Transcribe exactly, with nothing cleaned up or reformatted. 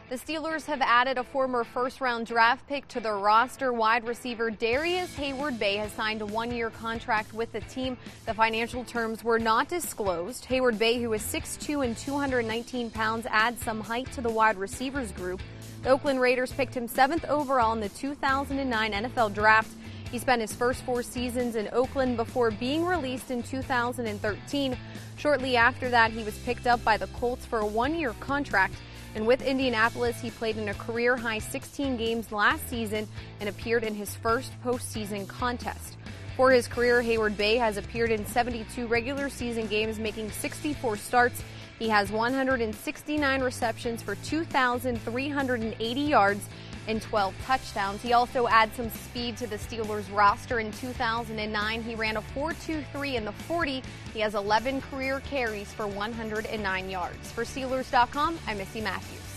The Steelers have added a former first-round draft pick to their roster. Wide receiver Darrius Heyward-Bey has signed a one-year contract with the team. The financial terms were not disclosed. Heyward-Bey, who is six foot two and two hundred nineteen pounds, adds some height to the wide receivers group. The Oakland Raiders picked him seventh overall in the two thousand nine N F L Draft. He spent his first four seasons in Oakland before being released in two thousand thirteen. Shortly after that, he was picked up by the Colts for a one-year contract. And with Indianapolis, he played in a career-high sixteen games last season and appeared in his first postseason contest. For his career, Heyward-Bey has appeared in seventy-two regular season games, making sixty-four starts. He has one hundred sixty-nine receptions for two thousand three hundred eighty yards and twelve touchdowns. He also adds some speed to the Steelers roster. In two thousand nine, he ran a four two three in the forty. He has eleven career carries for one hundred nine yards. For Steelers dot com, I'm Missy Matthews.